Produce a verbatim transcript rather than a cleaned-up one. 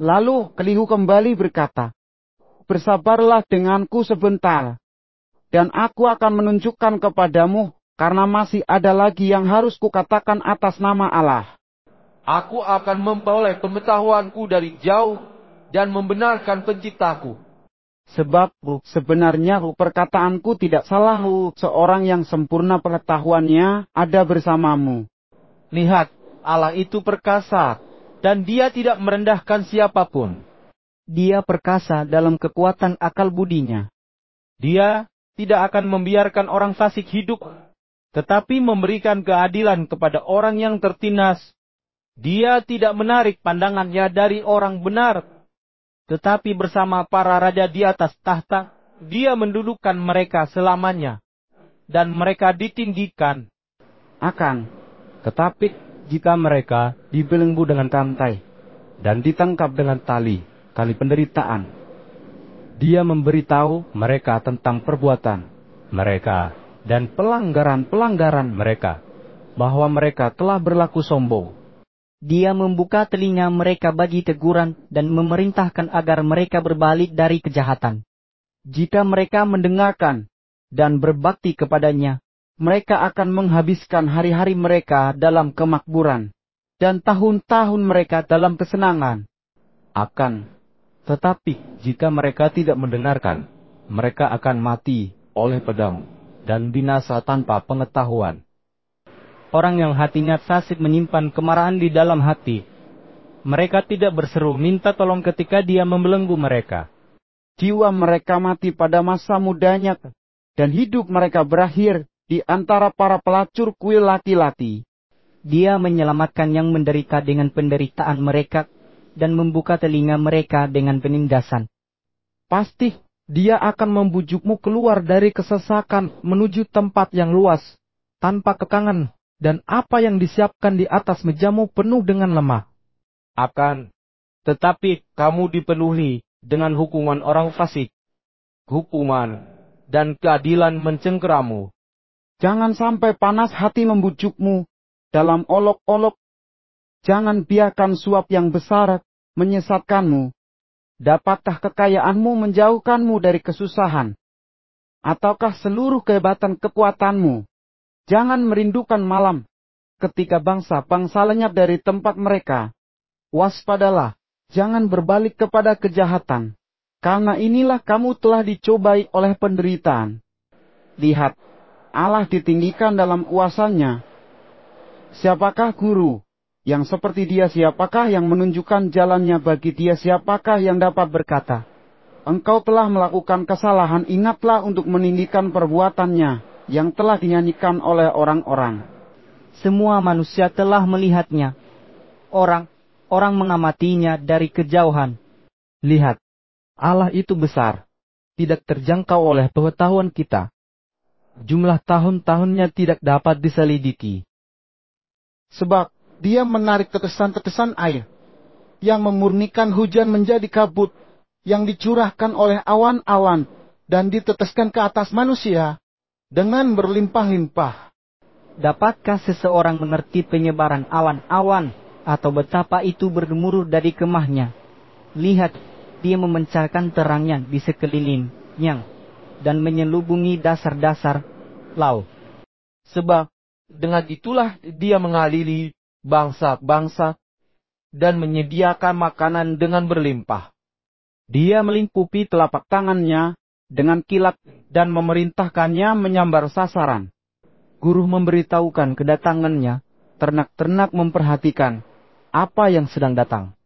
Lalu Elihu kembali berkata, "Bersabarlah denganku sebentar, dan aku akan menunjukkan kepadamu, karena masih ada lagi yang harus kukatakan atas nama Allah. Aku akan memperoleh pengetahuanku dari jauh, dan membenarkan penciptaku. Sebab sebenarnya perkataanku tidak salah, seorang yang sempurna pengetahuannya ada bersamamu." Lihat, Allah itu perkasa, dan Dia tidak merendahkan siapapun. Dia perkasa dalam kekuatan akal budinya. Dia tidak akan membiarkan orang fasik hidup, tetapi memberikan keadilan kepada orang yang tertindas. Dia tidak menarik pandangannya dari orang benar, tetapi bersama para raja di atas tahta, Dia mendudukkan mereka selamanya, dan mereka ditinggikan. Akan tetapi jika mereka dibelenggu dengan rantai dan ditangkap dengan tali, tali penderitaan, Dia memberitahu mereka tentang perbuatan mereka dan pelanggaran-pelanggaran mereka, bahwa mereka telah berlaku sombong. Dia membuka telinga mereka bagi teguran dan memerintahkan agar mereka berbalik dari kejahatan. Jika mereka mendengarkan dan berbakti kepadanya, mereka akan menghabiskan hari-hari mereka dalam kemakmuran, dan tahun-tahun mereka dalam kesenangan. Akan tetapi jika mereka tidak mendengarkan, mereka akan mati oleh pedang dan binasa tanpa pengetahuan. Orang yang hatinya fasik menyimpan kemarahan di dalam hati. Mereka tidak berseru minta tolong ketika Dia membelenggu mereka. Jiwa mereka mati pada masa mudanya, dan hidup mereka berakhir di antara para pelacur kuil laki-laki. Dia menyelamatkan yang menderita dengan penderitaan mereka, dan membuka telinga mereka dengan penindasan. Pasti Dia akan membujukmu keluar dari kesesakan menuju tempat yang luas, tanpa kekangan, dan apa yang disiapkan di atas mejamu penuh dengan lemah. Akan tetapi kamu dipenuhi dengan hukuman orang fasik, hukuman dan keadilan mencengkeramu. Jangan sampai panas hati membujukmu dalam olok-olok. Jangan biarkan suap yang besar menyesatkanmu. Dapatkah kekayaanmu menjauhkanmu dari kesusahan? Ataukah seluruh kehebatan kekuatanmu? Jangan merindukan malam, ketika bangsa-bangsa lenyap dari tempat mereka. Waspadalah, jangan berbalik kepada kejahatan, karena inilah kamu telah dicobai oleh penderitaan. Lihat, Allah ditinggikan dalam kuasanya. Siapakah guru yang seperti Dia? Siapakah yang menunjukkan jalannya bagi Dia? Siapakah yang dapat berkata, "Engkau telah melakukan kesalahan"? Ingatlah untuk meninggikan perbuatannya yang telah dinyanyikan oleh orang-orang. Semua manusia telah melihatnya. Orang, orang mengamatinya dari kejauhan. Lihat, Allah itu besar, tidak terjangkau oleh pengetahuan kita. Jumlah tahun-tahunnya tidak dapat diselidiki. Sebab Dia menarik tetesan-tetesan air, yang memurnikan hujan menjadi kabut, yang dicurahkan oleh awan-awan, dan diteteskan ke atas manusia, dengan berlimpah-limpah. Dapatkah seseorang mengerti penyebaran awan-awan, atau betapa itu bergemuruh dari kemahnya? Lihat, Dia memancarkan terangnya di sekelilingnya, dan menyelubungi dasar-dasar laut. Sebab dengan itulah Dia mengadili bangsa-bangsa, dan menyediakan makanan dengan berlimpah. Dia melingkupi telapak tangannya dengan kilat, dan memerintahkannya menyambar sasaran. Guru memberitahukan kedatangannya, ternak-ternak memperhatikan apa yang sedang datang.